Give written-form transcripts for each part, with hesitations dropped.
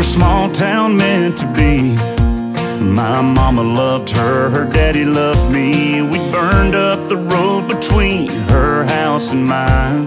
small town meant to be. My mama loved her, her daddy loved me. We burned up the road between her house and mine.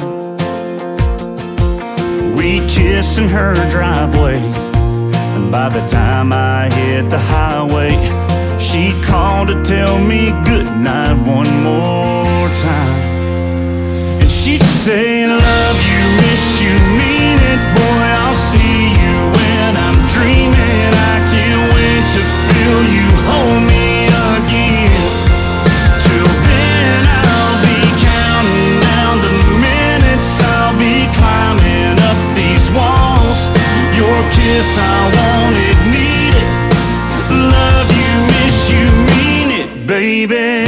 We kissed in her driveway, and by the time I hit the highway, she called to tell me goodnight one more time. And she'd say, love you, miss you, mean it, boy, I'll see you when I'm dreaming. I can't wait to feel you hold me again. Till then I'll be counting down the minutes, I'll be climbing up these walls. Your kiss, I want it, need it. Love you, miss you, mean it, baby.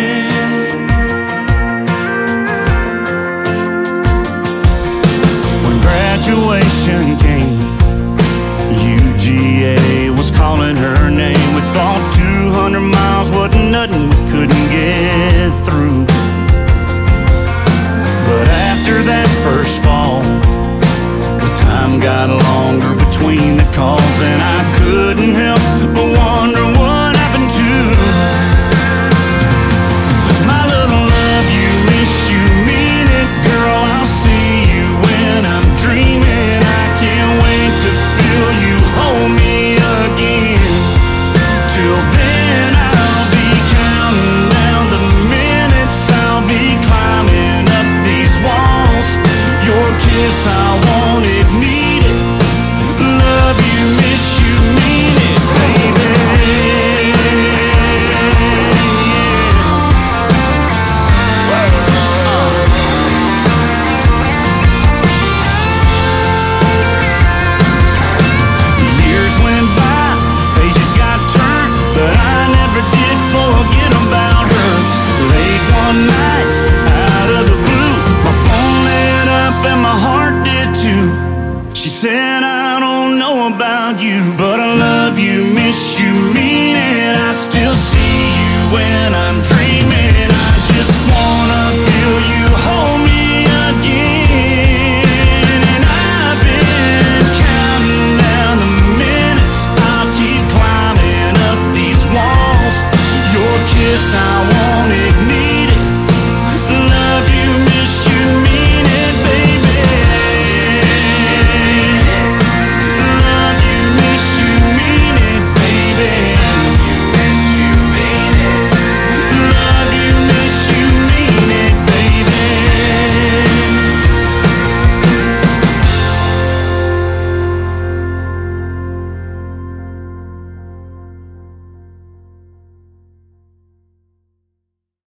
Graduation came, UGA was calling her name. We thought 200 miles wasn't nothing, we couldn't get through. But after that first fall, the time got longer between the calls, and I couldn't help but wonder what happened to my little love you, miss you, mean it, girl, I'll see you when I'm dreaming. I can't wait to feel you hold me again. Till then I'll be counting down the minutes, I'll be climbing up these walls. Your kiss, I want it, need it. Love you, miss you, mean it, baby. Years went by, pages got turned, but I never did forget about her. Late one night, out of the blue, my phone lit up and my heart did too. She said, I don't know about you, but I love you, miss you, mean it. I still see you when I